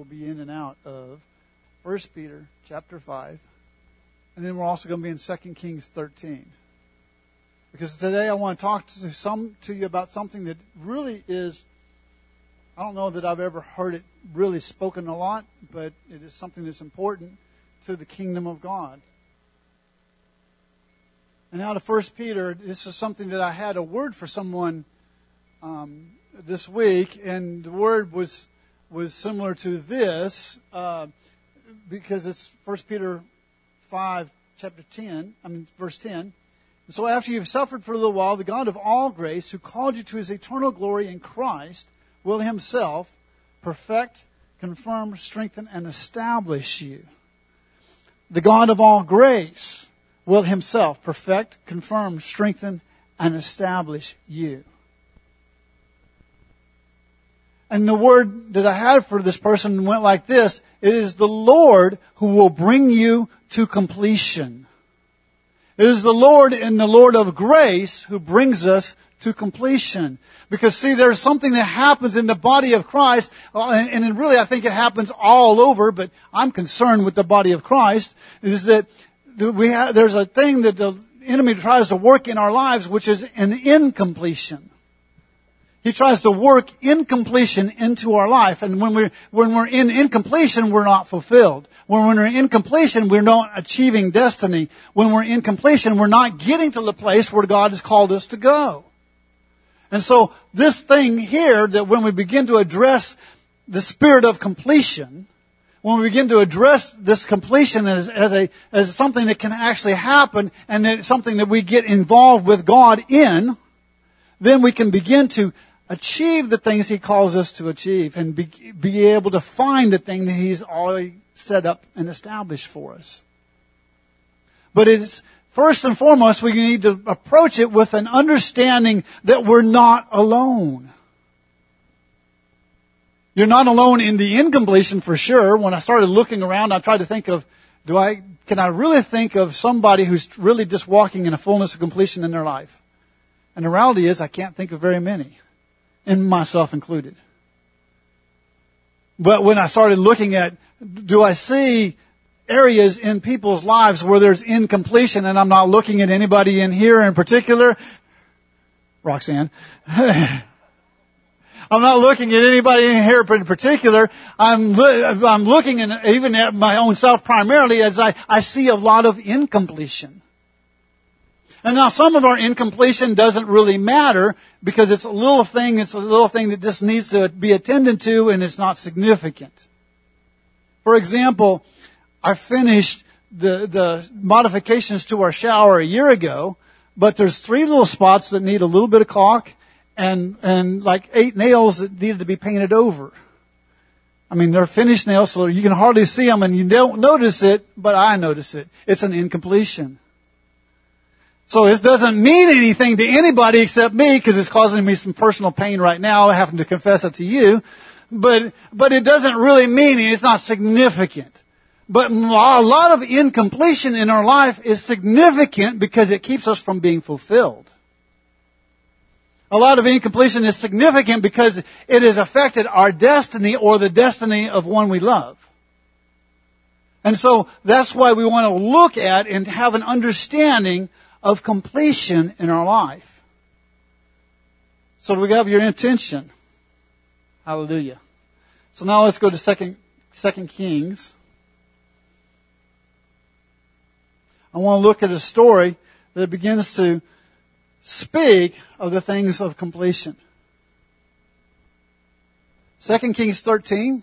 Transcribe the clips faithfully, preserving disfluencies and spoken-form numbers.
be in and out of First Peter chapter five. And then we're also going to be in Second Kings thirteen. Because today I want to talk to some to you about something that really is, I don't know that I've ever heard it really spoken a lot, but it is something that's important to the kingdom of God. And out of First Peter, this is something that I had a word for someone um, this week, and the word was was similar to this, uh, because it's First Peter five, chapter ten, I mean verse ten. And so after you've suffered for a little while, the God of all grace, who called you to His eternal glory in Christ, will Himself perfect, confirm, strengthen, and establish you. The God of all grace will Himself perfect, confirm, strengthen, and establish you. And the word that I had for this person went like this: it is the Lord who will bring you to completion. It is the Lord and the Lord of grace who brings us to completion. Because see, there's something that happens in the body of Christ, and, and really I think it happens all over, but I'm concerned with the body of Christ, is that we have, there's a thing that the enemy tries to work in our lives, which is an incompletion. He tries to work incompletion into our life. And when we're, when we're in incompletion, we're not fulfilled. When we're in incompletion, we're not achieving destiny. When we're in completion, we're not getting to the place where God has called us to go. And so this thing here, that when we begin to address the spirit of completion, when we begin to address this completion as, as a, as something that can actually happen, and that it's something that we get involved with God in, then we can begin to achieve the things He calls us to achieve, and be, be able to find the thing that He's already set up and established for us. But it's, first and foremost, we need to approach it with an understanding that we're not alone. You're not alone in the incompletion, for sure. When I started looking around, I tried to think of, do I, can I really think of somebody who's really just walking in a fullness of completion in their life? And the reality is, I can't think of very many, and myself included. But when I started looking at, do I see areas in people's lives where there's incompletion, and I'm not looking at anybody in here in particular, Roxanne. I'm not looking at anybody in here in particular. I'm I'm looking in, even at my own self primarily, as I, I see a lot of incompletion. And now some of our incompletion doesn't really matter, because it's a little thing, it's a little thing that just needs to be attended to, and it's not significant. For example, I finished the, the modifications to our shower a year ago, but there's three little spots that need a little bit of caulk, and, and like eight nails that needed to be painted over. I mean, they're finished nails, so you can hardly see them, and you don't notice it, but I notice it. It's an incompletion. So it doesn't mean anything to anybody except me, because it's causing me some personal pain right now, having to confess it to you. But, but it doesn't really mean it. It's not significant. But a lot of incompletion in our life is significant because it keeps us from being fulfilled. A lot of incompletion is significant because it has affected our destiny, or the destiny of one we love. And so that's why we want to look at and have an understanding of completion in our life. So do we have your attention? Hallelujah. So now let's go to Second, Second Kings. I want to look at a story that begins to speak of the things of completion. Second Kings thirteen.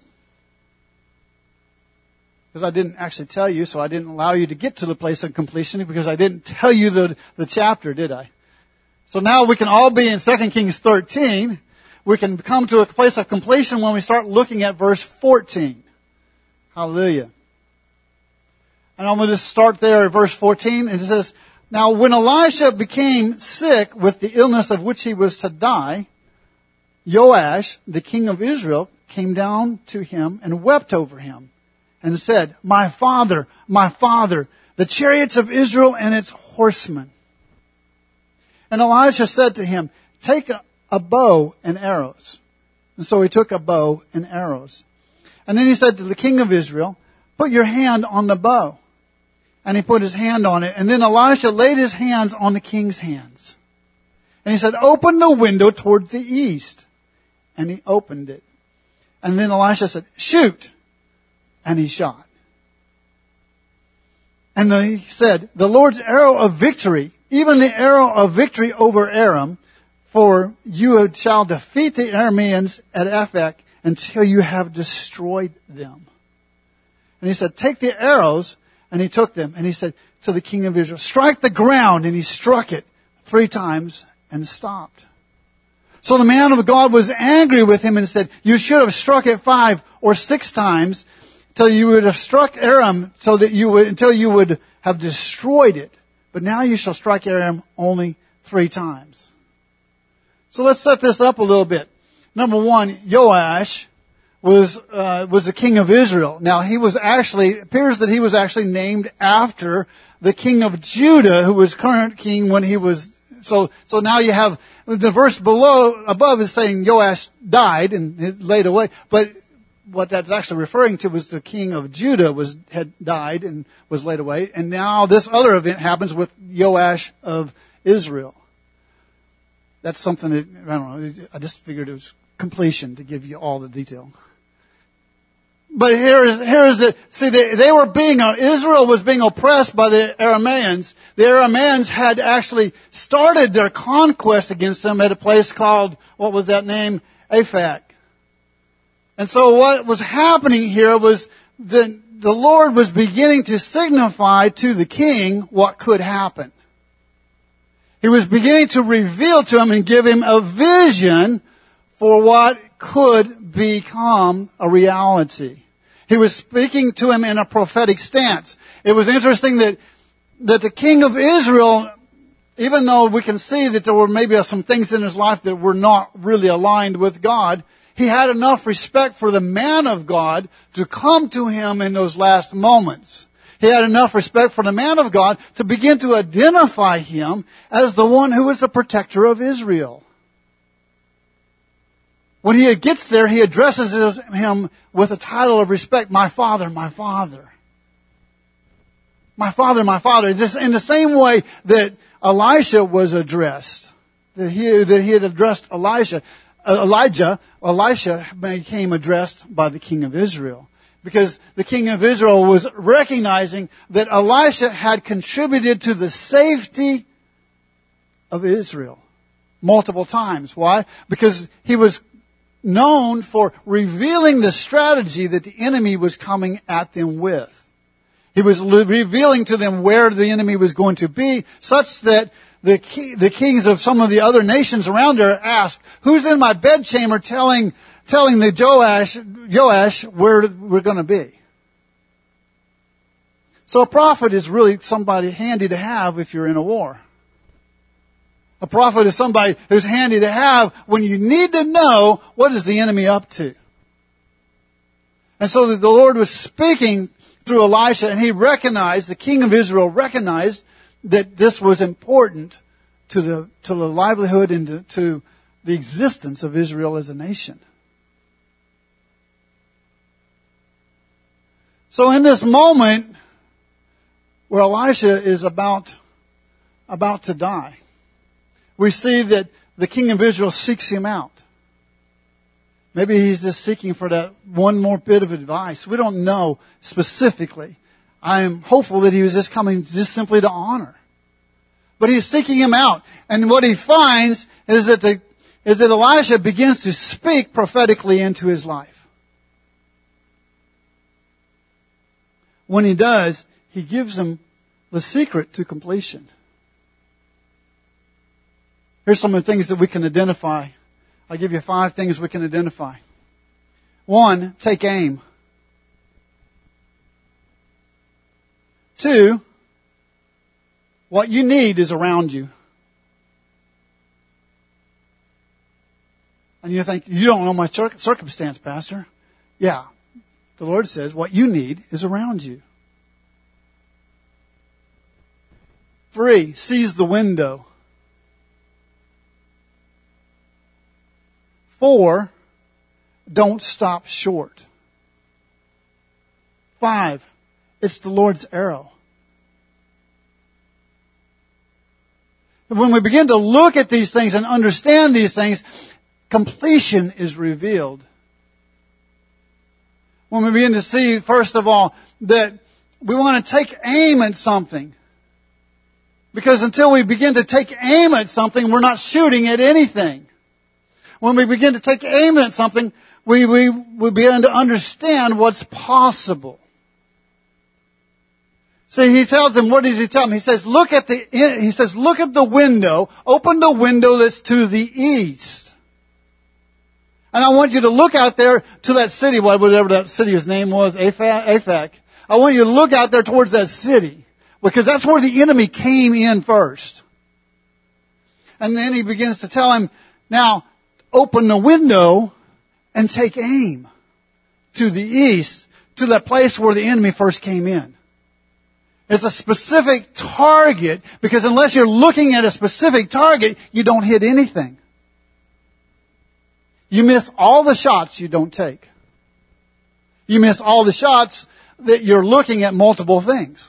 Because I didn't actually tell you, so I didn't allow you to get to the place of completion, because I didn't tell you the, the chapter, did I? So now we can all be in Second Kings thirteen. We can come to a place of completion when we start looking at verse fourteen. Hallelujah. And I'm going to start there at verse fourteen, and it says, "Now when Elisha became sick with the illness of which he was to die, Joash, the king of Israel, came down to him and wept over him, and said, 'My father, my father, the chariots of Israel and its horsemen.' And Elisha said to him, 'Take a, a bow and arrows.' And so he took a bow and arrows. And then he said to the king of Israel, put your hand on the bow. And he put his hand on it. And then Elisha laid his hands on the king's hands. And he said, open the window towards the east. And he opened it. And then Elisha said, shoot. And he shot. And he said, the Lord's arrow of victory, even the arrow of victory over Aram, for you shall defeat the Arameans at Aphek until you have destroyed them. And he said, take the arrows. And he took them. And he said to the king of Israel, strike the ground. And he struck it three times and stopped. So the man of God was angry with him and said, you should have struck it five or six times till you would have struck Aram so that you would, until you would have destroyed it. But now you shall strike Aram only three times. So let's set this up a little bit. Number one, Joash was, uh, was the king of Israel. Now he was actually, it appears that he was actually named after the king of Judah, who was current king when he was, so, so now you have, the verse below, above is saying Joash died and laid away, but what that's actually referring to was the king of Judah was, had died and was laid away, and now this other event happens with Joash of Israel. That's something that, I don't know, I just figured it was completion to give you all the detail. But here is, here is the, see, they, they were being, Israel was being oppressed by the Arameans. The Arameans had actually started their conquest against them at a place called, what was that name? Aphek. And so what was happening here was that the Lord was beginning to signify to the king what could happen. He was beginning to reveal to him and give him a vision for what could become a reality. He was speaking to him in a prophetic stance. It was interesting that, that the king of Israel, even though we can see that there were maybe some things in his life that were not really aligned with God, he had enough respect for the man of God to come to him in those last moments. He had enough respect for the man of God to begin to identify him as the one who was the protector of Israel. When he gets there, he addresses him with a title of respect, my father, my father. My father, my father. Just in the same way that Elisha was addressed, that he, that he had addressed Elisha, uh, Elijah, Elisha became addressed by the king of Israel. Because the king of Israel was recognizing that Elisha had contributed to the safety of Israel multiple times. Why? Because he was known for revealing the strategy that the enemy was coming at them with. He was revealing to them where the enemy was going to be, such that the key, the kings of some of the other nations around there asked, who's in my bedchamber telling telling the Joash, Joash where we're going to be? So a prophet is really somebody handy to have if you're in a war. A prophet is somebody who's handy to have when you need to know what is the enemy up to. And so the Lord was speaking through Elisha, and he recognized, the king of Israel recognized that this was important to the to the livelihood and to, to the existence of Israel as a nation. So in this moment where Elisha is about about to die, we see that the king of Israel seeks him out. Maybe he's just seeking for that one more bit of advice. We don't know specifically. I am hopeful that he was just coming just simply to honor. But he's seeking him out. And what he finds is that the, is that Elisha begins to speak prophetically into his life. When he does, he gives him the secret to completion. Here's some of the things that we can identify. I'll give you five things we can identify. One, take aim. Two, what you need is around you. And you think, you don't know my circumstance, Pastor. Yeah. The Lord says what you need is around you. Three, seize the window. Four, don't stop short. Five, it's the Lord's arrow. When we begin to look at these things and understand these things, completion is revealed. When we begin to see, first of all, that we want to take aim at something. Because until we begin to take aim at something, we're not shooting at anything. When we begin to take aim at something, we, we, we begin to understand what's possible. See, he tells them, what does he tell them? He says, look at the, he says, look at the window, open the window that's to the east. And I want you to look out there to that city, whatever that city's name was, Aphek. I want you to look out there towards that city, because that's where the enemy came in first. And then he begins to tell him, now, open the window and take aim to the east, to that place where the enemy first came in. It's a specific target, because unless you're looking at a specific target, you don't hit anything. You miss all the shots you don't take. You miss all the shots that you're looking at multiple things.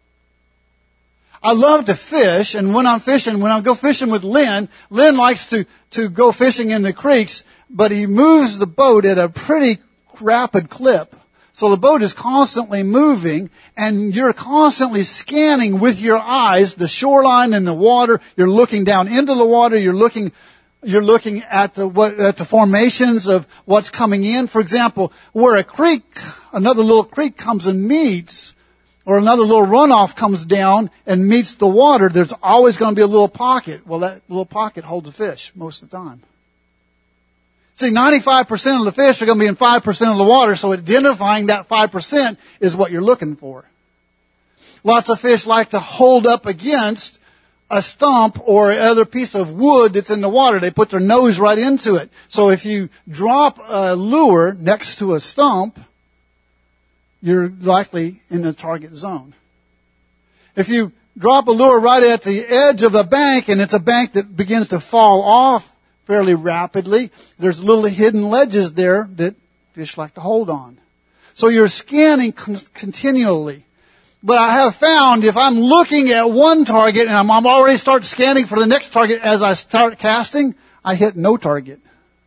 I love to fish, and when I'm fishing, when I go fishing with Lynn, Lynn likes to, to go fishing in the creeks, but he moves the boat at a pretty rapid clip. So the boat is constantly moving, and you're constantly scanning with your eyes the shoreline and the water. You're looking down into the water. You're looking, you're looking at the what, at the formations of what's coming in. For example, where a creek, another little creek comes and meets, or another little runoff comes down and meets the water, there's always going to be a little pocket. Well, that little pocket holds a fish most of the time. See, ninety-five percent of the fish are going to be in five percent of the water, so identifying that five percent is what you're looking for. Lots of fish like to hold up against a stump or other piece of wood that's in the water. They put their nose right into it. So if you drop a lure next to a stump, you're likely in the target zone. If you drop a lure right at the edge of the bank, and it's a bank that begins to fall off fairly rapidly, there's little hidden ledges there that fish like to hold on. So you're scanning con- continually. But I have found if I'm looking at one target and I'm, I'm already start scanning for the next target as I start casting, I hit no target.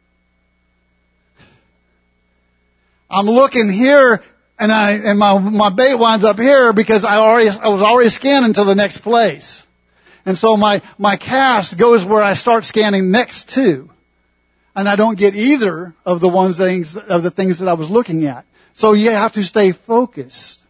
I'm looking here and I and my my bait winds up here because I already I was already scanning to the next place. And so my, my cast goes where I start scanning next to. And I don't get either of the ones things, of the things that I was looking at. So you have to stay focused.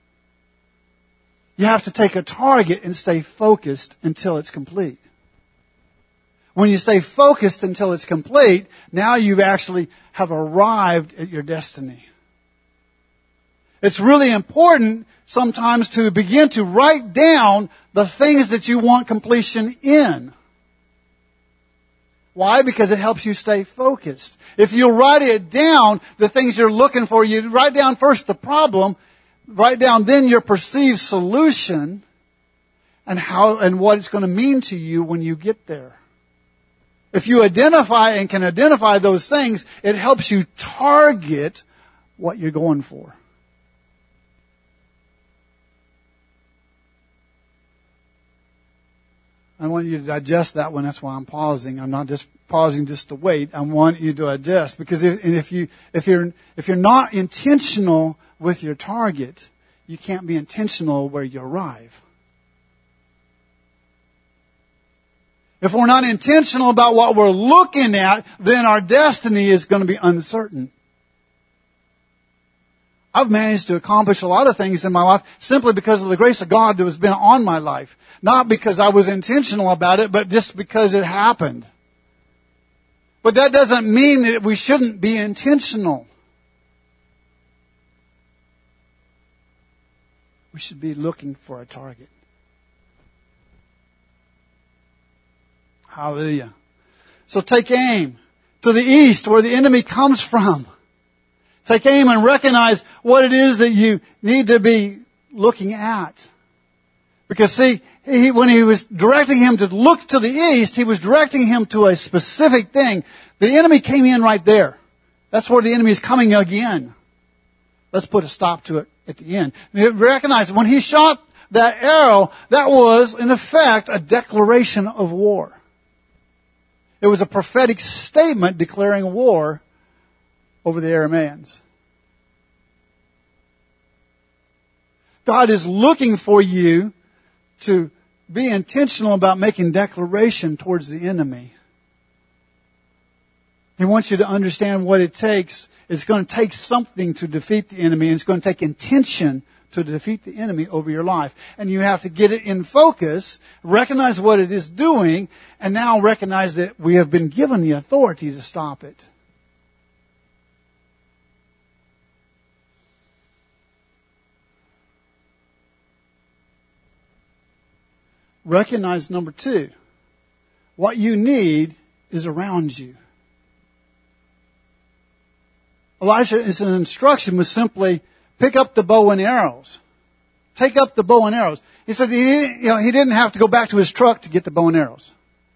You have to take a target and stay focused until it's complete. When you stay focused until it's complete, now you actually have arrived at your destiny. It's really important sometimes to begin to write down the things that you want completion in. Why? Because it helps you stay focused. If you write it down, the things you're looking for, you write down first the problem, write down then your perceived solution, and how and what it's going to mean to you when you get there. If you identify and can identify those things, it helps you target what you're going for. I want you to digest that one. That's why I'm pausing. I'm not just pausing just to wait. I want you to digest, because if, if you if you're if you're not intentional with your target, you can't be intentional where you arrive. If we're not intentional about what we're looking at, then our destiny is going to be uncertain. I've managed to accomplish a lot of things in my life simply because of the grace of God that has been on my life. Not because I was intentional about it, but just because it happened. But that doesn't mean that we shouldn't be intentional. We should be looking for a target. Hallelujah. So take aim to the east where the enemy comes from. Take aim and recognize what it is that you need to be looking at. Because see, he, when he was directing him to look to the east, he was directing him to a specific thing. The enemy came in right there. That's where the enemy is coming again. Let's put a stop to it at the end. Recognize when he shot that arrow, that was, in effect, a declaration of war. It was a prophetic statement declaring war over the Arameans. God is looking for you to be intentional about making declaration towards the enemy. He wants you to understand what it takes. It's going to take something to defeat the enemy, and it's going to take intention to defeat the enemy over your life. And you have to get it in focus, recognize what it is doing, and now recognize that we have been given the authority to stop it. Recognize number two, what you need is around you. Elisha's instruction was simply pick up the bow and arrows. Take up the bow and arrows. He said he didn't, you know, he didn't have to go back to his truck to get the bow and arrows.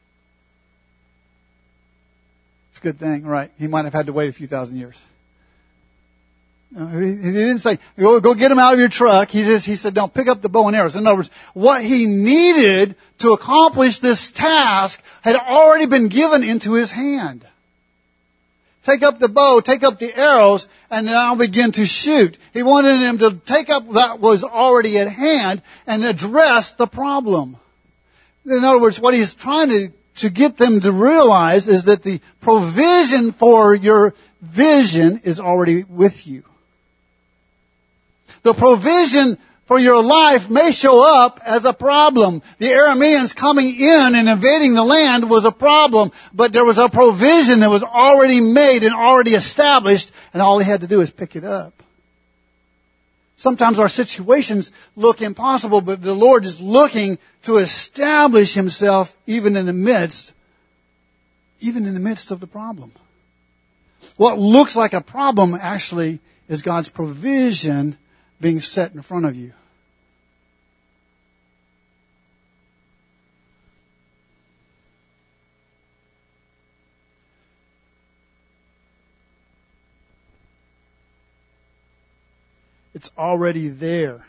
It's a good thing, right? He might have had to wait a few thousand years. Uh, he, he didn't say, go, go get them out of your truck. He just, he said, no, pick up the bow and arrows. In other words, what he needed to accomplish this task had already been given into his hand. Take up the bow, take up the arrows, and now begin to shoot. He wanted him to take up that was already at hand and address the problem. In other words, what he's trying to, to get them to realize is that the provision for your vision is already with you. The provision for your life may show up as a problem. The Arameans coming in and invading the land was a problem, but there was a provision that was already made and already established, and all he had to do is pick it up. Sometimes our situations look impossible, but the Lord is looking to establish himself even in the midst, even in the midst of the problem. What looks like a problem actually is God's provision being set in front of you. It's already there.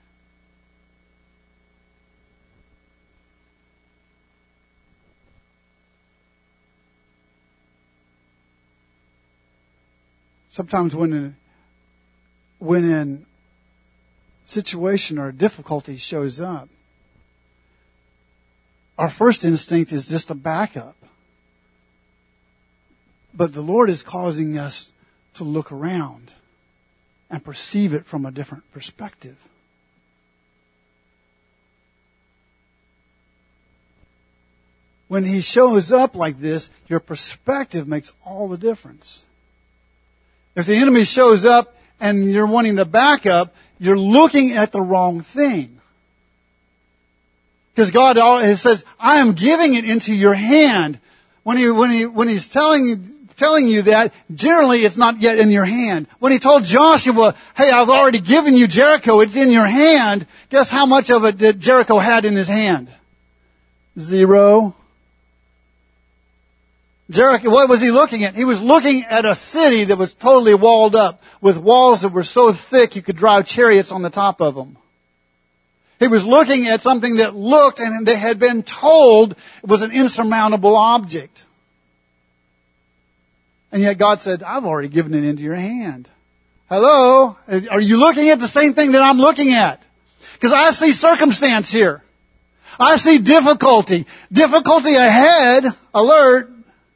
Sometimes when a, when an situation or a difficulty shows up, our first instinct is just a backup. But the Lord is causing us to look around and perceive it from a different perspective. When he shows up like this, your perspective makes all the difference. If the enemy shows up and you're wanting to back up, you're looking at the wrong thing. Because God says, I am giving it into your hand. When he, when he, when he's telling you, telling you that, generally it's not yet in your hand. When he told Joshua, hey, I've already given you Jericho, it's in your hand, guess how much of it did Jericho had in his hand? Zero. Jericho, what was he looking at? He was looking at a city that was totally walled up with walls that were so thick you could drive chariots on the top of them. He was looking at something that looked and they had been told it was an insurmountable object. And yet God said, I've already given it into your hand. Hello? Are you looking at the same thing that I'm looking at? Because I see circumstance here. I see difficulty. Difficulty ahead. Alert.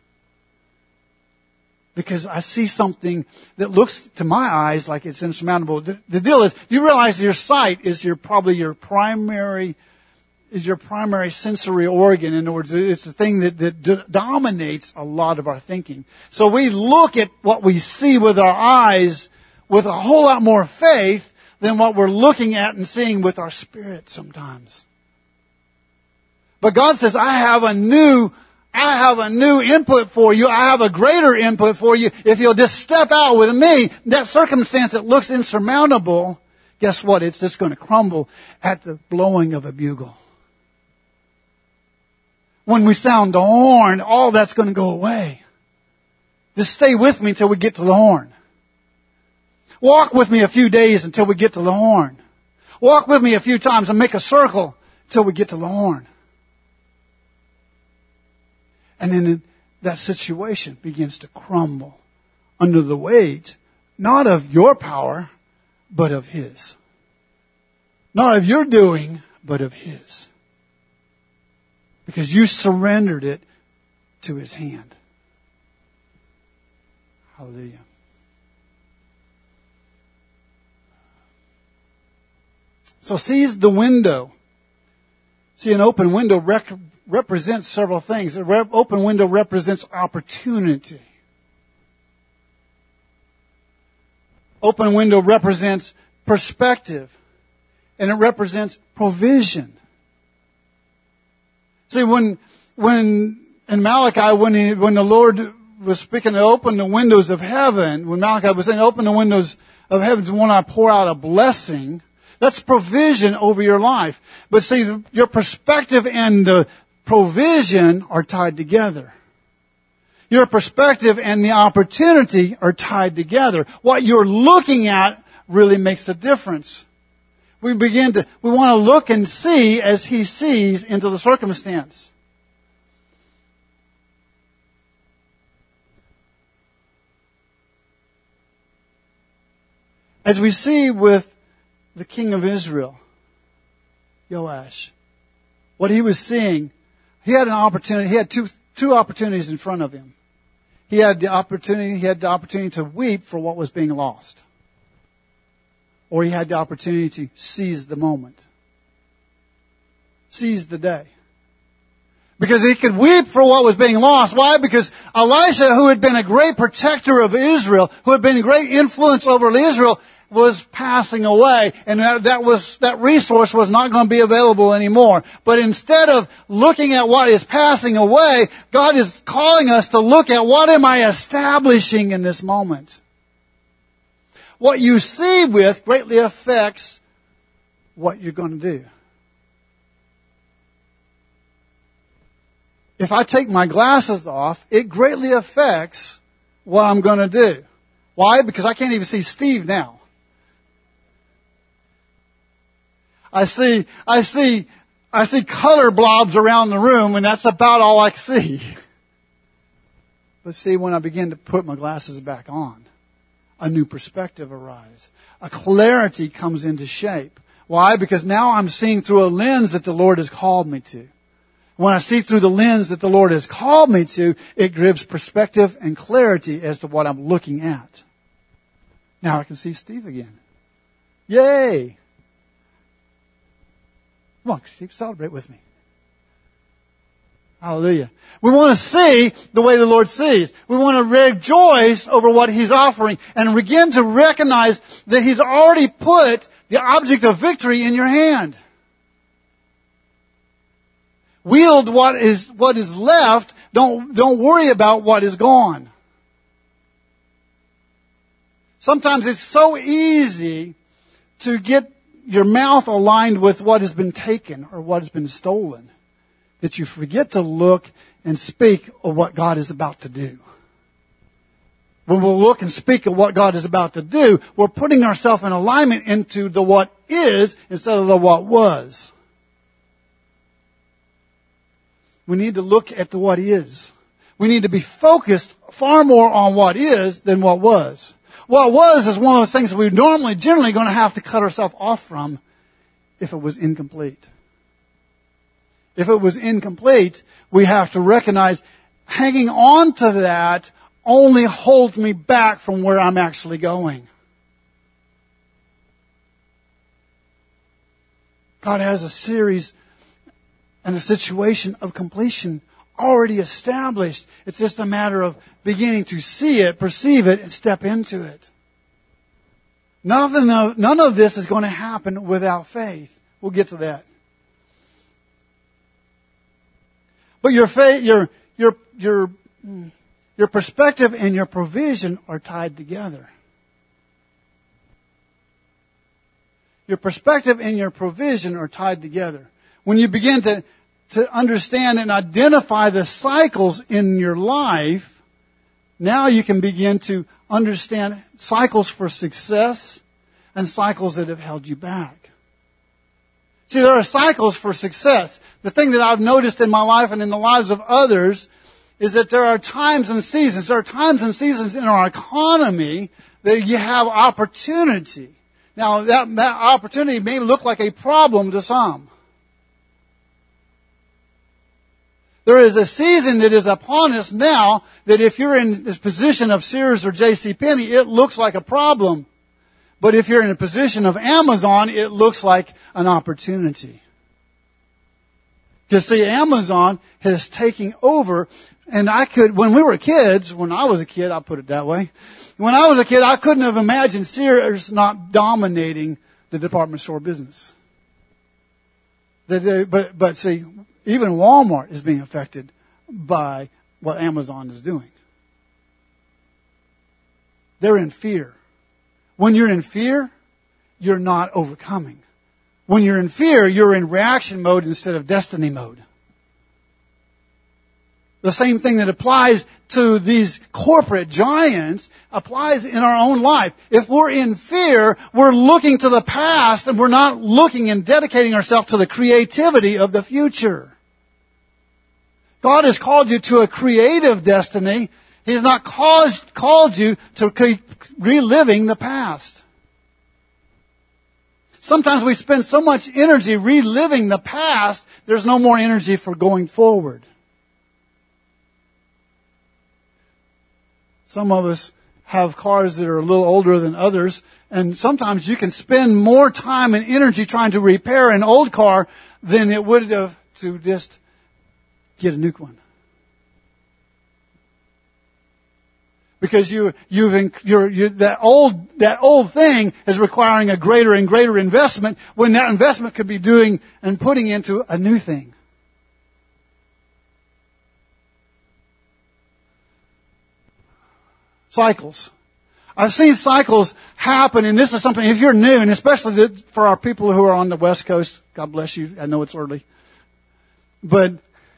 Because I see something that looks to my eyes like it's insurmountable. The, the deal is, you realize your sight is your probably your primary is your primary sensory organ. In other words, it's the thing that, that d- dominates a lot of our thinking. So we look at what we see with our eyes with a whole lot more faith than what we're looking at and seeing with our spirit sometimes. But God says, I have a new, I have a new input for you. I have a greater input for you. If you'll just step out with me, that circumstance that looks insurmountable, guess what? It's just going to crumble at the blowing of a bugle. When we sound the horn, all that's going to go away. Just stay with me until we get to the horn. Walk with me a few days until we get to the horn. Walk with me a few times and make a circle until we get to the horn. And then that situation begins to crumble under the weight, not of your power, but of His. Not of your doing, but of His. Because you surrendered it to His hand. Hallelujah. So seize the window. See, an open window rec- represents several things. An re- open window represents opportunity. Open window represents perspective. And it represents provision. See, when, when, in Malachi, when he, when the Lord was speaking to open the windows of heaven, when Malachi was saying open the windows of heaven when I pour out a blessing, that's provision over your life. But see, your perspective and the provision are tied together. Your perspective and the opportunity are tied together. What you're looking at really makes a difference. We begin to, we want to look and see as He sees into the circumstance. As we see with the king of Israel, Joash, what he was seeing, he had an opportunity, he had two, two opportunities in front of him. He had the opportunity, he had the opportunity to weep for what was being lost. Or he had the opportunity to seize the moment. Seize the day. Because he could weep for what was being lost. Why? Because Elisha, who had been a great protector of Israel, who had been a great influence over Israel, was passing away, and that, that was that resource was not going to be available anymore. But instead of looking at what is passing away, God is calling us to look at what am I establishing in this moment. What you see with greatly affects what you're going to do. If I take my glasses off, it greatly affects what I'm going to do. Why? Because I can't even see Steve now. I see, I see, I see color blobs around the room, and that's about all I see. But see, when I begin to put my glasses back on, a new perspective arises. A clarity comes into shape. Why? Because now I'm seeing through a lens that the Lord has called me to. When I see through the lens that the Lord has called me to, it gives perspective and clarity as to what I'm looking at. Now I can see Steve again. Yay! Come on, Steve, celebrate with me. Hallelujah. We want to see the way the Lord sees. We want to rejoice over what He's offering and begin to recognize that He's already put the object of victory in your hand. Wield what is, what is left. Don't, don't worry about what is gone. Sometimes it's so easy to get your mouth aligned with what has been taken or what has been stolen that you forget to look and speak of what God is about to do. When we'll look and speak of what God is about to do, we're putting ourselves in alignment into the what is instead of the what was. We need to look at the what is. We need to be focused far more on what is than what was. What was is one of those things that we're normally, generally going to have to cut ourselves off from if it was incomplete. If it was incomplete, we have to recognize hanging on to that only holds me back from where I'm actually going. God has a series and a situation of completion already established. It's just a matter of beginning to see it, perceive it, and step into it. Nothing of, none of this is going to happen without faith. We'll get to that. But your faith, your, your, your, your perspective and your provision are tied together. Your perspective and your provision are tied together. When you begin to, to understand and identify the cycles in your life, now you can begin to understand cycles for success and cycles that have held you back. See, there are cycles for success. The thing that I've noticed in my life and in the lives of others is that there are times and seasons. There are times and seasons in our economy that you have opportunity. Now, that, that opportunity may look like a problem to some. There is a season that is upon us now that if you're in this position of Sears or J C Penney, it looks like a problem. But if you're in a position of Amazon, it looks like an opportunity. Because see, Amazon has taken over, and I could, when we were kids, when I was a kid, I'll put it that way, when I was a kid, I couldn't have imagined Sears not dominating the department store business. But, but see, even Walmart is being affected by what Amazon is doing. They're in fear. When you're in fear, you're not overcoming. When you're in fear, you're in reaction mode instead of destiny mode. The same thing that applies to these corporate giants applies in our own life. If we're in fear, we're looking to the past and we're not looking and dedicating ourselves to the creativity of the future. God has called you to a creative destiny. He has not caused, called you to keep reliving the past. Sometimes we spend so much energy reliving the past, there's no more energy for going forward. Some of us have cars that are a little older than others, and sometimes you can spend more time and energy trying to repair an old car than it would have to just get a new one. Because you, you've, you're, you're, that old, that old thing is requiring a greater and greater investment when that investment could be doing and putting into a new thing. Cycles. I've seen cycles happen, and this is something, if you're new, and especially for our people who are on the West Coast, God bless you, I know it's early. But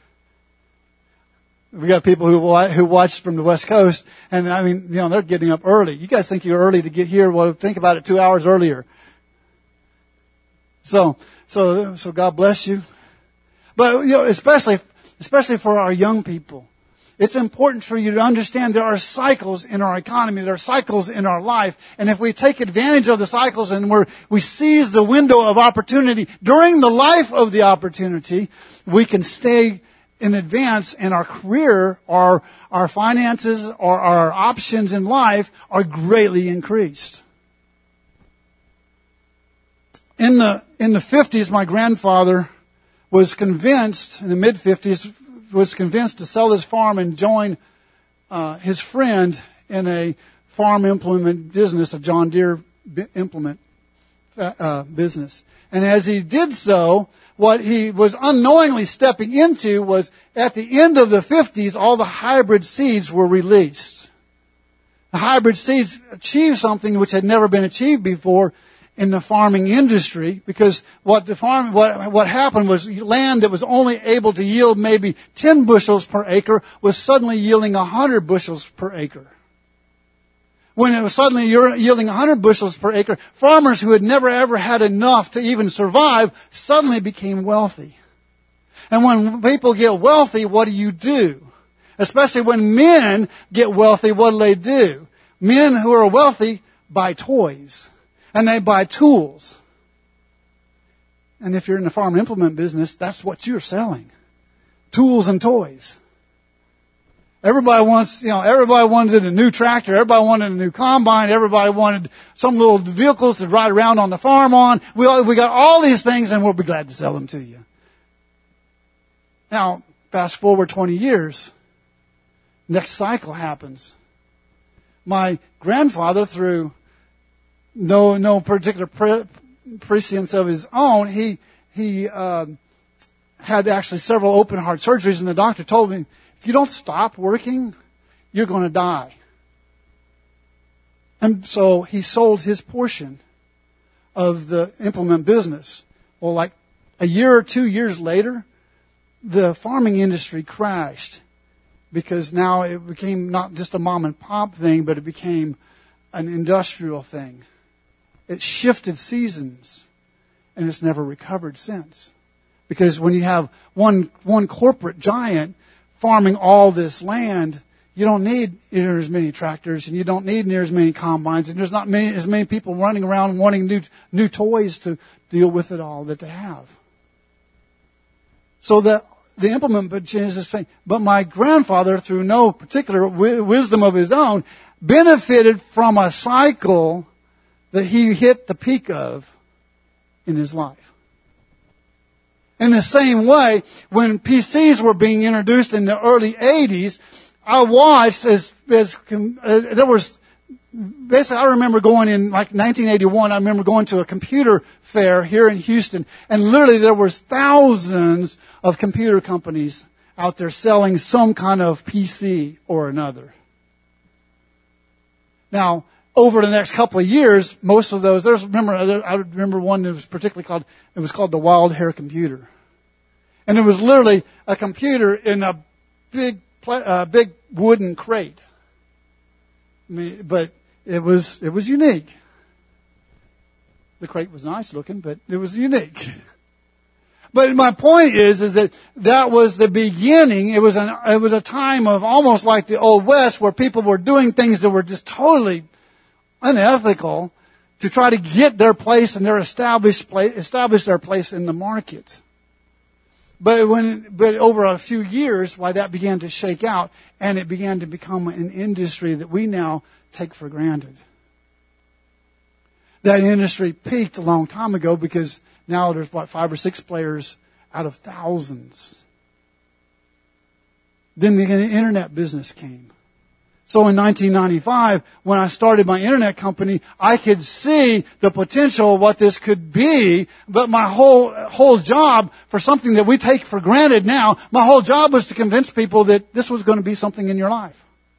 we got people who who watch from the West Coast, and I mean, you know, they're getting up early. You guys think you're early to get here? Well, think about it two hours earlier. So, so, so God bless you. But, you know, especially, especially for our young people, it's important for you to understand there are cycles in our economy. There are cycles in our life. And if we take advantage of the cycles and we're, we seize the window of opportunity during the life of the opportunity, we can stay in advance, and our career, our, our finances, or our options in life are greatly increased. In the, in the fifties, my grandfather was convinced, in the mid-fifties, was convinced to sell his farm and join uh, his friend in a farm implement business, a John Deere implement uh, business. And as he did so, what he was unknowingly stepping into was, at the end of the fifties, all the hybrid seeds were released. The hybrid seeds achieved something which had never been achieved before in the farming industry, because what the farm, what, what happened was land that was only able to yield maybe ten bushels per acre was suddenly yielding one hundred bushels per acre. When it was suddenly yielding one hundred bushels per acre, farmers who had never ever had enough to even survive suddenly became wealthy. And when people get wealthy, what do you do? Especially when men get wealthy, what do they do? Men who are wealthy buy toys. And they buy tools. And if you're in the farm implement business, that's what you're selling. Tools and toys. Everybody wants, you know, everybody wanted a new tractor. Everybody wanted a new combine. Everybody wanted some little vehicles to ride around on the farm on. We all, we got all these things, and we'll be glad to sell them to you. Now, fast forward twenty years. Next cycle happens. My grandfather, through no no particular pre- prescience of his own, he he um, had actually several open heart surgeries, and the doctor told him, if you don't stop working, you're going to die. And so he sold his portion of the implement business. Well, like a year or two years later, the farming industry crashed because now it became not just a mom and pop thing, but it became an industrial thing. It shifted seasons, and it's never recovered since. Because when you have one one corporate giant farming all this land, you don't need near as many tractors, and you don't need near as many combines, and there's not many, as many people running around wanting new new toys to deal with it all that they have. So the the implement changes this thing. But my grandfather, through no particular wi- wisdom of his own, benefited from a cycle that he hit the peak of in his life. In the same way, when P Cs were being introduced in the early eighties, I watched as, as uh, there was, basically I remember going in like nineteen eighty-one, I remember going to a computer fair here in Houston, and literally there was thousands of computer companies out there selling some kind of P C or another. Now, over the next couple of years, most of those, there's, remember, I remember one that was particularly called, it was called the Wild Hair Computer. And it was literally a computer in a big, uh, big wooden crate. I mean, but it was, it was unique. The crate was nice looking, but it was unique. But my point is, is that that was the beginning. It was an, it was a time of almost like the Old West where people were doing things that were just totally unethical to try to get their place and their established place, establish their place in the market. But when, but over a few years, why that began to shake out, and it began to become an industry that we now take for granted. That industry peaked a long time ago because now there's what, five or six players out of thousands. Then the internet business came. So in nineteen ninety-five, when I started my internet company, I could see the potential of what this could be, but my whole, whole job for something that we take for granted now, my whole job was to convince people that this was going to be something in your life.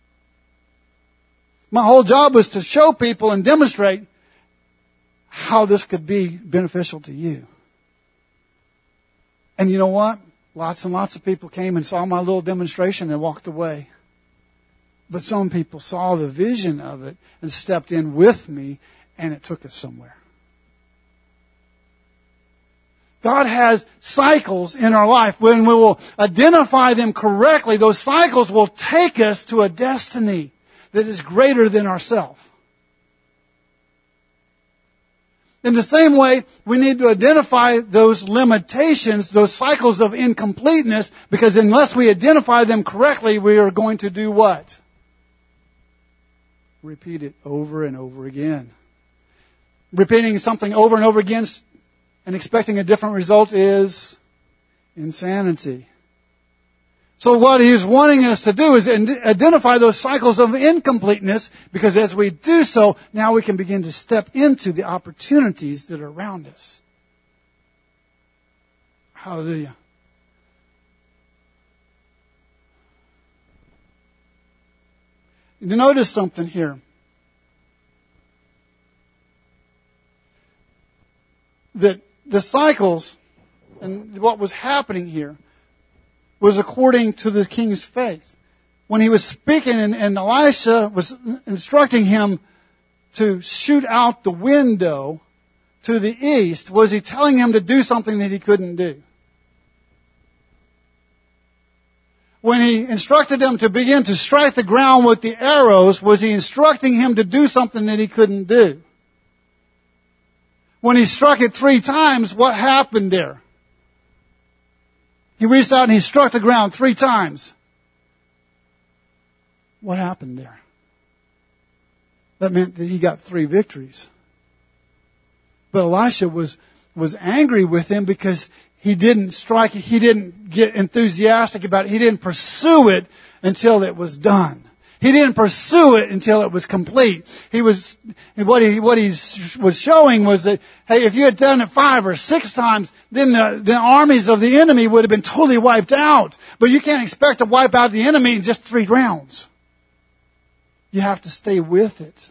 My whole job was to show people and demonstrate how this could be beneficial to you. And you know what? Lots and lots of people came and saw my little demonstration and walked away. But some people saw the vision of it and stepped in with me, and it took us somewhere. God has cycles in our life. When we will identify them correctly, those cycles will take us to a destiny that is greater than ourselves. In the same way, we need to identify those limitations, those cycles of incompleteness, because unless we identify them correctly, we are going to do what? Repeat it over and over again. Repeating something over and over again and expecting a different result is insanity. So what he's wanting us to do is identify those cycles of incompleteness, because as we do so, now we can begin to step into the opportunities that are around us. Hallelujah. You notice something here. That the cycles and what was happening here was according to the king's faith. When he was speaking and, and Elisha was instructing him to shoot out the window to the east, was he telling him to do something that he couldn't do? When he instructed him to begin to strike the ground with the arrows, was he instructing him to do something that he couldn't do? When he struck it three times, what happened there? He reached out and he struck the ground three times. What happened there? That meant that he got three victories. But Elisha was, was angry with him because he didn't strike it. He didn't get enthusiastic about it. He didn't pursue it until it was done. He didn't pursue it until it was complete. He was, what he, what he was showing was that, hey, if you had done it five or six times, then the, the armies of the enemy would have been totally wiped out. But you can't expect to wipe out the enemy in just three rounds. You have to stay with it.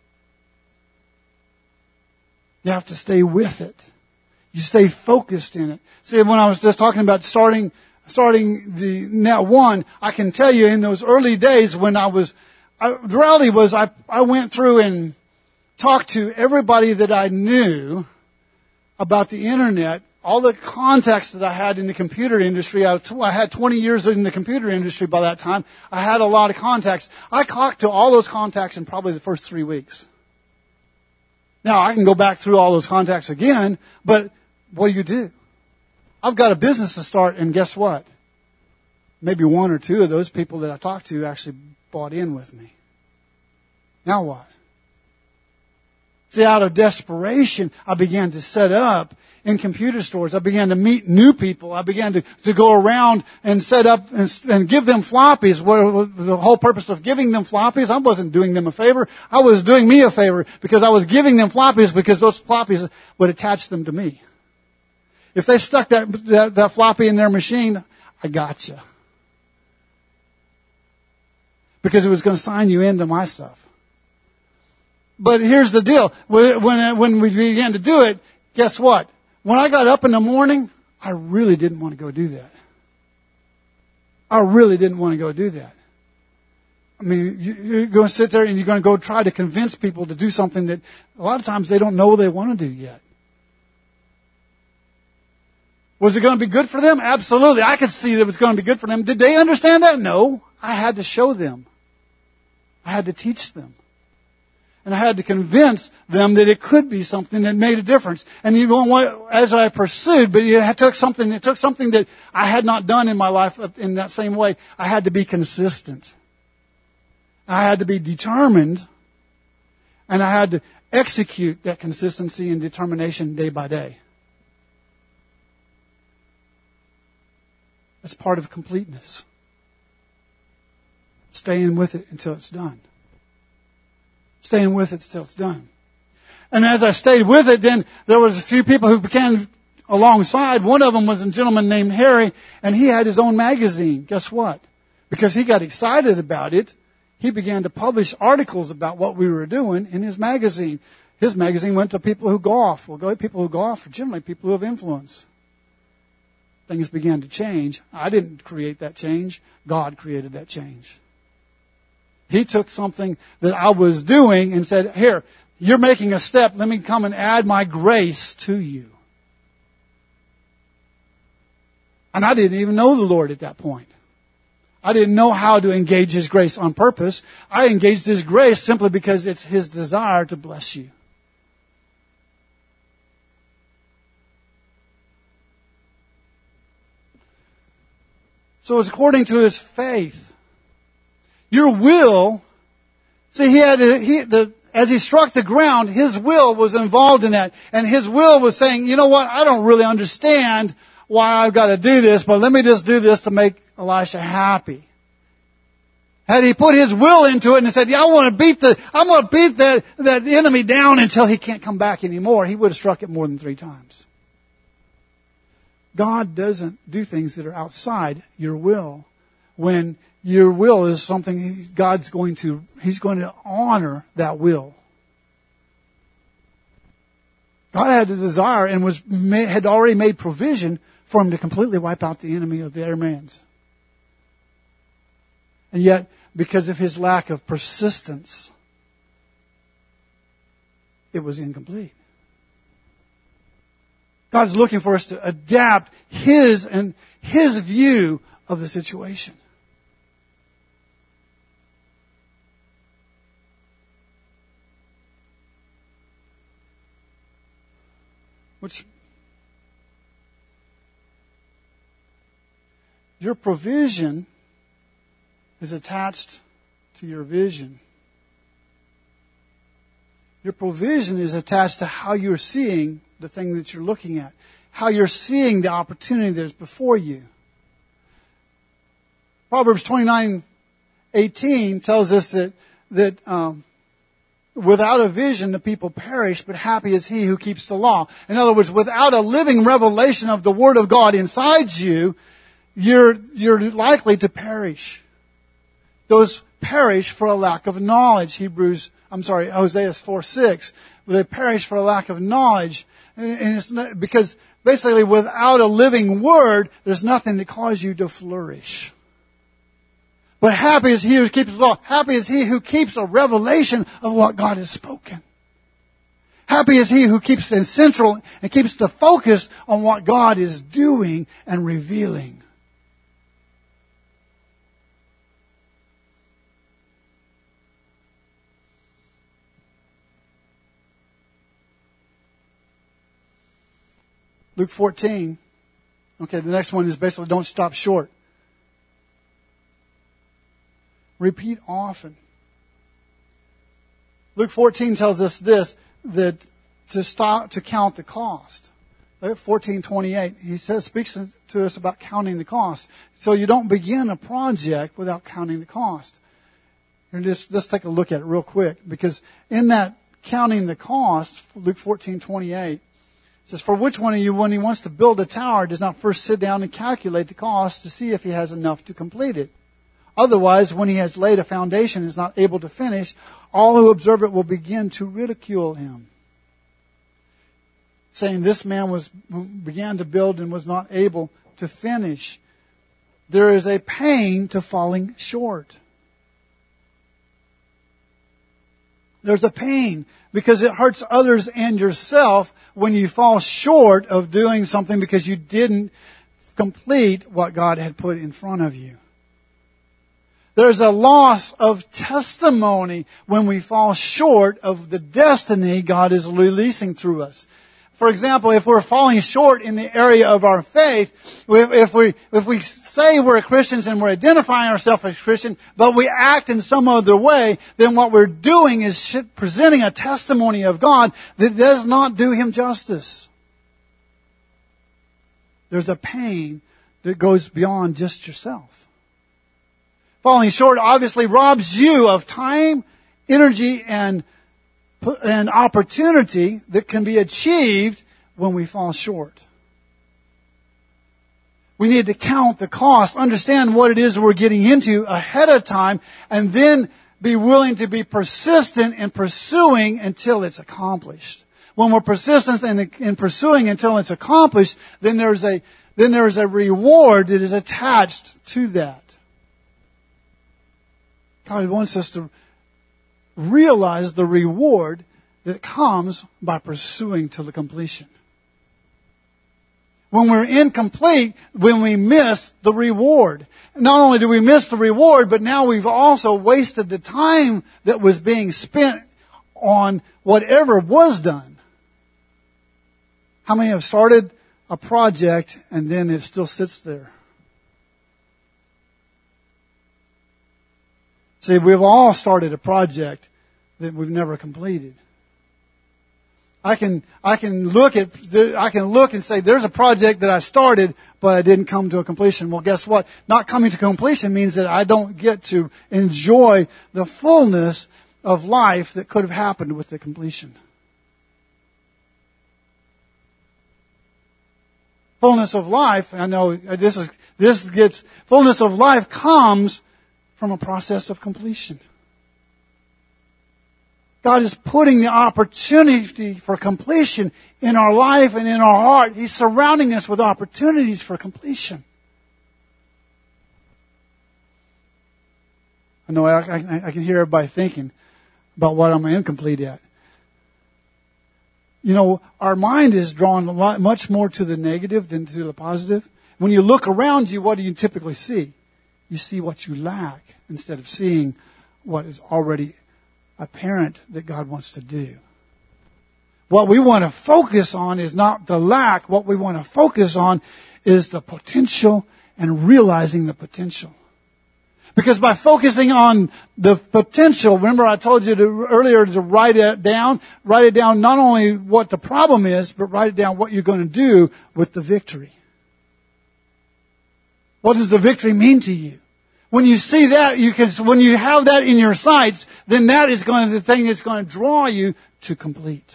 You have to stay with it. You stay focused in it. See, when I was just talking about starting starting the Net One, I can tell you in those early days when I was, I, the reality was I, I went through and talked to everybody that I knew about the internet, all the contacts that I had in the computer industry. I, I had twenty years in the computer industry by that time. I had a lot of contacts. I talked to all those contacts in probably the first three weeks. Now, I can go back through all those contacts again, but what do you do? I've got a business to start, and guess what? Maybe one or two of those people that I talked to actually bought in with me. Now what? See, out of desperation, I began to set up in computer stores. I began to meet new people. I began to, to go around and set up and, and give them floppies. What was the whole purpose of giving them floppies? I wasn't doing them a favor. I was doing me a favor because I was giving them floppies because those floppies would attach them to me. If they stuck that, that, that floppy in their machine, I gotcha. Because it was going to sign you into my stuff. But here's the deal. When, when we began to do it, guess what? When I got up in the morning, I really didn't want to go do that. I really didn't want to go do that. I mean, you're going to sit there and you're going to go try to convince people to do something that a lot of times they don't know they want to do yet. Was it going to be good for them? Absolutely. I could see that it was going to be good for them. Did they understand that? No. I had to show them. I had to teach them. And I had to convince them that it could be something that made a difference. And you know what? As I pursued, but it took something, it took something that I had not done in my life in that same way. I had to be consistent. I had to be determined. And I had to execute that consistency and determination day by day. That's part of completeness. Staying with it until it's done. Staying with it till it's done. And as I stayed with it, then there was a few people who began alongside. One of them was a gentleman named Harry, and he had his own magazine. Guess what? Because he got excited about it, he began to publish articles about what we were doing in his magazine. His magazine went to people who golf. Well, people who golf are generally people who have influence. Things began to change. I didn't create that change. God created that change. He took something that I was doing and said, here, you're making a step. Let me come and add my grace to you. And I didn't even know the Lord at that point. I didn't know how to engage His grace on purpose. I engaged His grace simply because it's His desire to bless you. So it's according to his faith. Your will, see, he had, he, the, as he struck the ground, his will was involved in that. And his will was saying, you know what, I don't really understand why I've got to do this, but let me just do this to make Elisha happy. Had he put his will into it and said, yeah, I want to beat the, I want to beat that, that enemy down until he can't come back anymore, he would have struck it more than three times. God doesn't do things that are outside your will. When your will is something God's going to, He's going to honor that will. God had a desire and was had already made provision for Him to completely wipe out the enemy of the Arameans. And yet, because of His lack of persistence, it was incomplete. God's looking for us to adapt His and His view of the situation. Which, your provision is attached to your vision. Your provision is attached to how you're seeing the thing that you're looking at, how you're seeing the opportunity that's before you. Proverbs twenty-nine eighteen tells us that that um, without a vision the people perish, but happy is he who keeps the law. In other words, without a living revelation of the Word of God inside you, you're you're likely to perish. Those perish for a lack of knowledge. Hebrews, I'm sorry, Hosea four six. They perish for a lack of knowledge. And, and it's not, because basically without a living word, there's nothing to cause you to flourish. But happy is he who keeps the law. Happy is he who keeps a revelation of what God has spoken. Happy is he who keeps the central and keeps the focus on what God is doing and revealing. Luke fourteen. Okay, the next one is basically don't stop short. Repeat often. Luke fourteen tells us this, that to stop to count the cost. fourteen twenty-eight, he says, speaks to us about counting the cost. So you don't begin a project without counting the cost. And just let's take a look at it real quick, because in that counting the cost, Luke fourteen twenty-eight, it says, for which one of you, when he wants to build a tower, does not first sit down and calculate the cost to see if he has enough to complete it? Otherwise, when he has laid a foundation and is not able to finish, all who observe it will begin to ridicule him, saying, this man was began to build and was not able to finish. There is a pain to falling short. There's a pain because it hurts others and yourself when you fall short of doing something because you didn't complete what God had put in front of you. There's a loss of testimony when we fall short of the destiny God is releasing through us. For example, if we're falling short in the area of our faith, if we if we say we're Christians and we're identifying ourselves as Christian, but we act in some other way, then what we're doing is presenting a testimony of God that does not do Him justice. There's a pain that goes beyond just yourself. Falling short obviously robs you of time, energy, and an opportunity that can be achieved when we fall short. We need to count the cost, understand what it is we're getting into ahead of time, and then be willing to be persistent in pursuing until it's accomplished. When we're persistent in, in pursuing until it's accomplished, then there's a then there's a reward that is attached to that. God wants us to realize the reward that comes by pursuing to the completion. When we're incomplete, when we miss the reward. Not only do we miss the reward, but now we've also wasted the time that was being spent on whatever was done. How many have started a project and then it still sits there? See, we've all started a project that we've never completed. I can, I can look at, I can look and say, there's a project that I started, but I didn't come to a completion. Well, guess what? Not coming to completion means that I don't get to enjoy the fullness of life that could have happened with the completion. Fullness of life, I know this is, this gets, fullness of life comes from a process of completion. God is putting the opportunity for completion in our life and in our heart. He's surrounding us with opportunities for completion. I know I, I, I can hear everybody thinking about what I'm incomplete at. You know, our mind is drawn a lot, much more to the negative than to the positive. When you look around you, what do you typically see? You see what you lack instead of seeing what is already apparent that God wants to do. What we want to focus on is not the lack. What we want to focus on is the potential and realizing the potential. Because by focusing on the potential, remember I told you to, earlier to write it down, write it down not only what the problem is, but write it down what you're going to do with the victory. What does the victory mean to you? When you see that, you can, when you have that in your sights, then that is going to be the thing that's going to draw you to complete.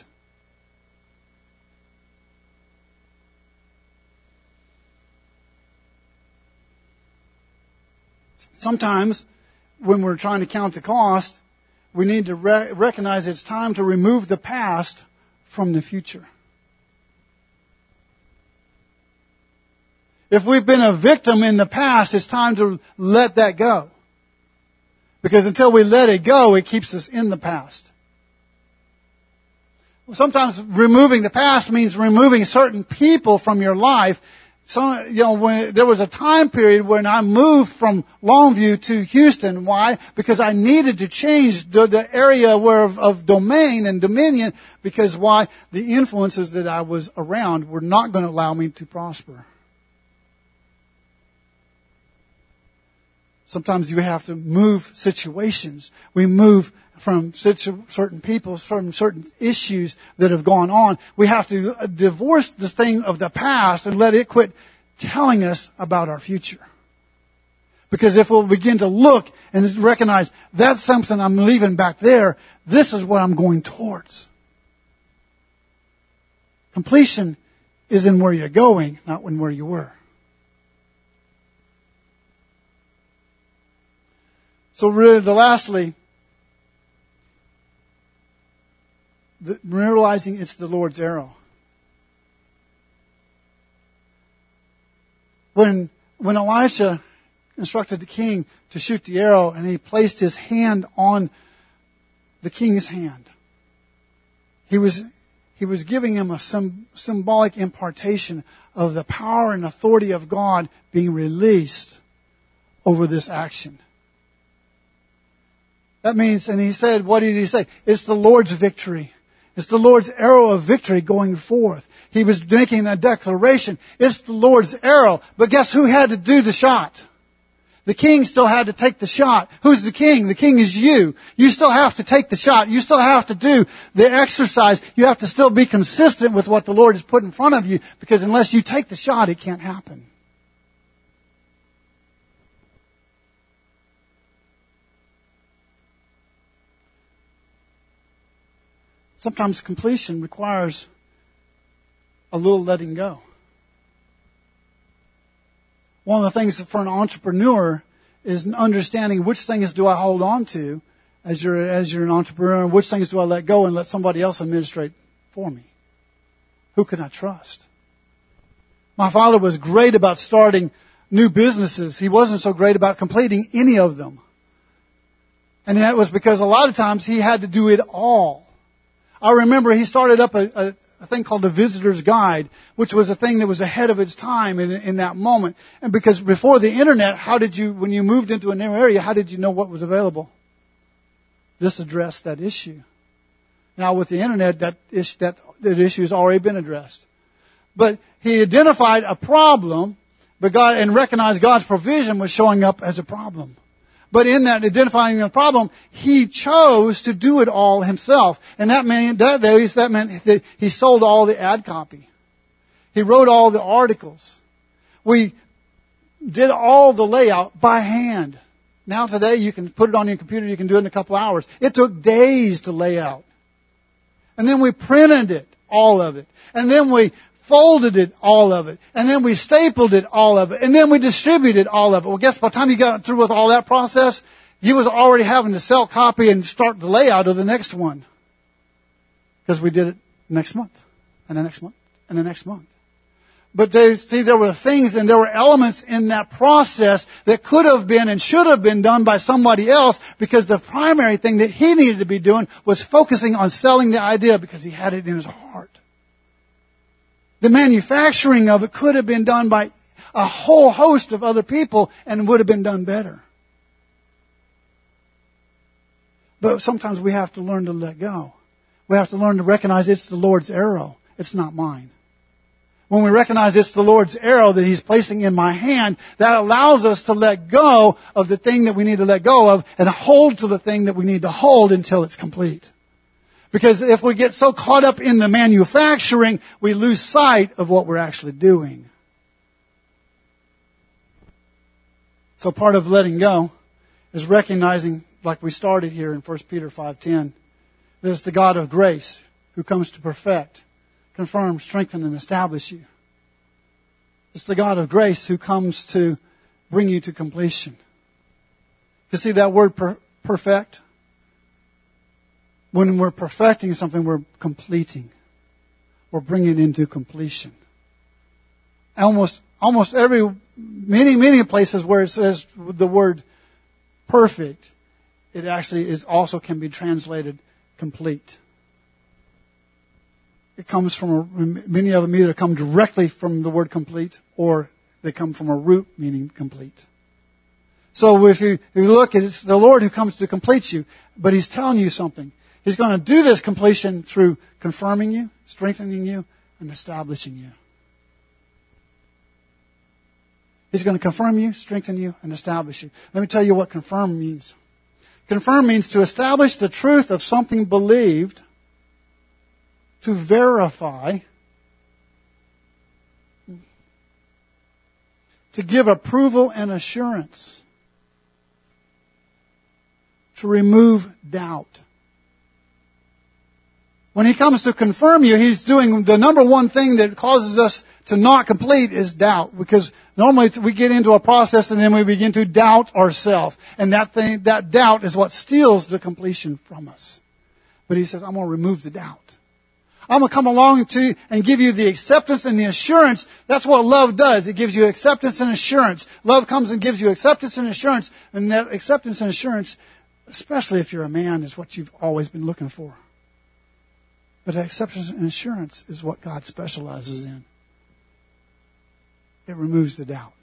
Sometimes, when we're trying to count the cost, we need to re- recognize it's time to remove the past from the future. If we've been a victim in the past, it's time to let that go. Because until we let it go, it keeps us in the past. Sometimes removing the past means removing certain people from your life. So, you know, when there was a time period when I moved from Longview to Houston. Why? Because I needed to change the, the area where of, of domain and dominion. Because why? The influences that I was around were not going to allow me to prosper. Sometimes you have to move situations. We move from certain people, from certain issues that have gone on. We have to divorce the thing of the past and let it quit telling us about our future. Because if we'll begin to look and recognize that's something I'm leaving back there, this is what I'm going towards. Completion is in where you're going, not in where you were. So really, the lastly, the, realizing it's the Lord's arrow. When when Elisha instructed the king to shoot the arrow, and he placed his hand on the king's hand, he was he was giving him a sim, symbolic impartation of the power and authority of God being released over this action. That means, and he said, what did he say? It's the Lord's victory. It's the Lord's arrow of victory going forth. He was making a declaration. It's the Lord's arrow. But guess who had to do the shot? The king still had to take the shot. Who's the king? The king is you. You still have to take the shot. You still have to do the exercise. You have to still be consistent with what the Lord has put in front of you, because unless you take the shot, it can't happen. Sometimes completion requires a little letting go. One of the things for an entrepreneur is understanding which things do I hold on to as you're, as you're an entrepreneur, and which things do I let go and let somebody else administrate for me. Who can I trust? My father was great about starting new businesses. He wasn't so great about completing any of them. And that was because a lot of times he had to do it all. I remember he started up a, a, a thing called the Visitor's Guide, which was a thing that was ahead of its time in, in that moment. And because before the internet, how did you, when you moved into a new area, how did you know what was available? This addressed that issue. Now with the internet, that issue, that, that issue has already been addressed. But he identified a problem, but God, and recognized God's provision was showing up as a problem. But in that identifying the problem, he chose to do it all himself. And that meant, that days, that meant that he sold all the ad copy. He wrote all the articles. We did all the layout by hand. Now today you can put it on your computer, you can do it in a couple hours. It took days to lay out. And then we printed it, all of it. And then we folded it, all of it. And then we stapled it, all of it. And then we distributed all of it. Well, guess by the time you got through with all that process, you was already having to sell copy and start the layout of the next one. Because we did it next month, and the next month, and the next month. But they, see, there were things and there were elements in that process that could have been and should have been done by somebody else, because the primary thing that he needed to be doing was focusing on selling the idea, because he had it in his heart. The manufacturing of it could have been done by a whole host of other people and would have been done better. But sometimes we have to learn to let go. We have to learn to recognize it's the Lord's arrow. It's not mine. When we recognize it's the Lord's arrow that He's placing in my hand, that allows us to let go of the thing that we need to let go of and hold to the thing that we need to hold until it's complete. Because if we get so caught up in the manufacturing, we lose sight of what we're actually doing. So part of letting go is recognizing, like we started here in First Peter five ten, that it's the God of grace who comes to perfect, confirm, strengthen, and establish you. It's the God of grace who comes to bring you to completion. You see that word per- perfect? When we're perfecting something, we're completing. We're bringing it into completion. Almost almost every, many, many places where it says the word perfect, it actually is also can be translated complete. It comes from, a, many of them either come directly from the word complete or they come from a root meaning complete. So if you, if you look, it's the Lord who comes to complete you, but He's telling you something. He's going to do this completion through confirming you, strengthening you, and establishing you. He's going to confirm you, strengthen you, and establish you. Let me tell you what confirm means. Confirm means to establish the truth of something believed, to verify, to give approval and assurance, to remove doubt. When He comes to confirm you, He's doing the number one thing that causes us to not complete is doubt. Because normally we get into a process and then we begin to doubt ourselves. And that thing, that doubt is what steals the completion from us. But He says, I'm going to remove the doubt. I'm going to come along to you and give you the acceptance and the assurance. That's what love does. It gives you acceptance and assurance. Love comes and gives you acceptance and assurance. And that acceptance and assurance, especially if you're a man, is what you've always been looking for. But acceptance and assurance is what God specializes in. It removes the doubt.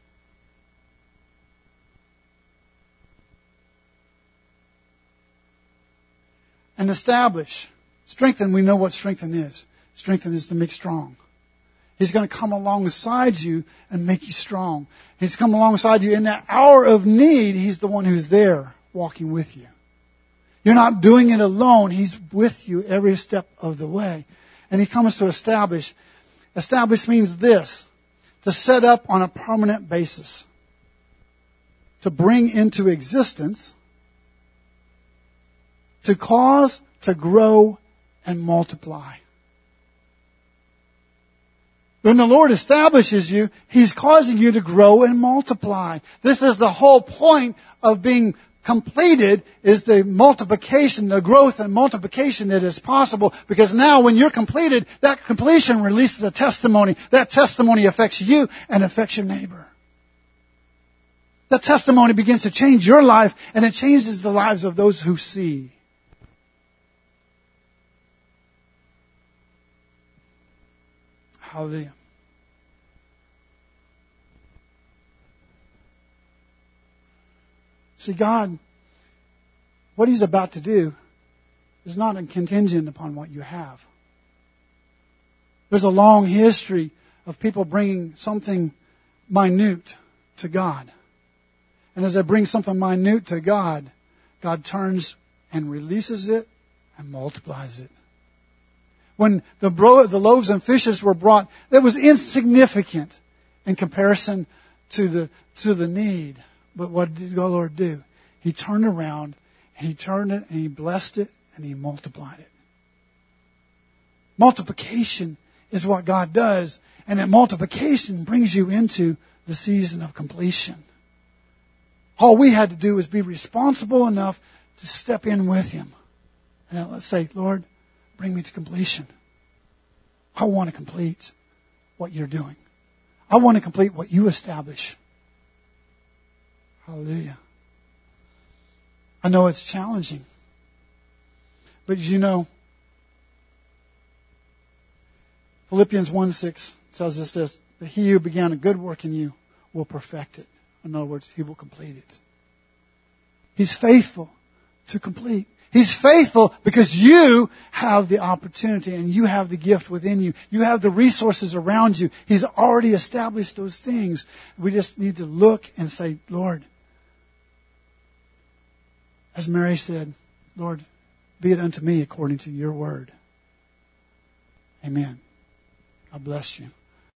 And establish. Strengthen, we know what strengthen is. Strengthen is to make strong. He's going to come alongside you and make you strong. He's come alongside you in that hour of need. He's the one who's there walking with you. You're not doing it alone. He's with you every step of the way. And He comes to establish. Establish means this. To set up on a permanent basis. To bring into existence. To cause, to grow, and multiply. When the Lord establishes you, He's causing you to grow and multiply. This is the whole point of being completed, is the multiplication, the growth and multiplication that is possible. Because now when you're completed, that completion releases a testimony. That testimony affects you and affects your neighbor. That testimony begins to change your life, and it changes the lives of those who see. Hallelujah. See, God, what He's about to do is not contingent upon what you have. There's a long history of people bringing something minute to God. And as they bring something minute to God, God turns and releases it and multiplies it. When the, bro- the loaves and fishes were brought, it was insignificant in comparison to the, to the need. But what did the Lord do? He turned around, and He turned it, and He blessed it, and He multiplied it. Multiplication is what God does, and that multiplication brings you into the season of completion. All we had to do was be responsible enough to step in with Him. And let's say, Lord, bring me to completion. I want to complete what You're doing. I want to complete what You establish. Hallelujah. I know it's challenging. But you know, Philippians one six tells us this, that He who began a good work in you will perfect it. In other words, He will complete it. He's faithful to complete. He's faithful because you have the opportunity and you have the gift within you. You have the resources around you. He's already established those things. We just need to look and say, Lord, as Mary said, Lord, be it unto me according to Your word. Amen. God bless you.